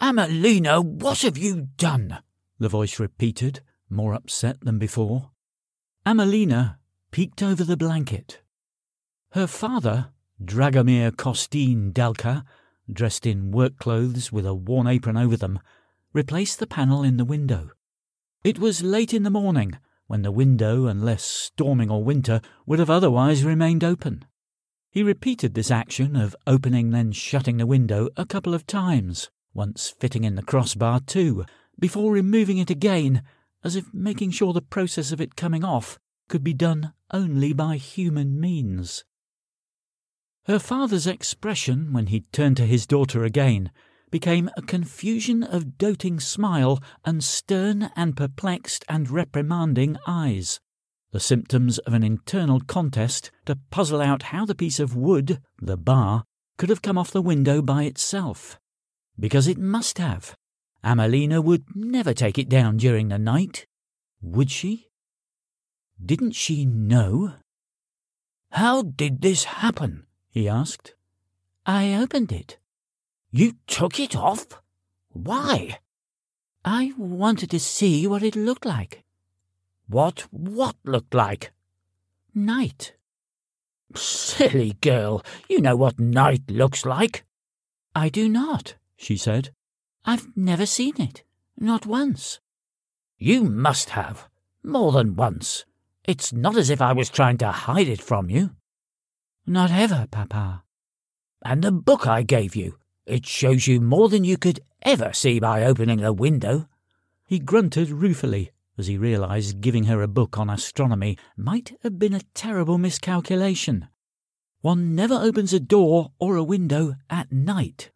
"Amelina, what have you done?" the voice repeated, more upset than before. Amelina peeked over the blanket. Her father, Dragomir Costin Delka, dressed in work clothes with a worn apron over them, replaced the panel in the window. It was late in the morning, when the window, unless storming or winter, would have otherwise remained open. He repeated this action of opening then shutting the window a couple of times, once fitting in the crossbar too, before removing it again, as if making sure the process of it coming off could be done only by human means. Her father's expression, when he turned to his daughter again, became a confusion of doting smile and stern and perplexed and reprimanding eyes, the symptoms of an internal contest to puzzle out how the piece of wood, the bar, could have come off the window by itself. Because it must have. Amelina would never take it down during the night. Would she? Didn't she know? "How did this happen?" he asked. "I opened it." "You took it off? Why?" "I wanted to see what it looked like." What looked like?" "Night." "Silly girl, you know what night looks like." "I do not," she said. "I've never seen it, not once." "You must have, more than once. It's not as if I was trying to hide it from you." "Not ever, Papa." "And the book I gave you, it shows you more than you could ever see by opening the window." He grunted ruefully as he realized giving her a book on astronomy might have been a terrible miscalculation. One never opens a door or a window at night.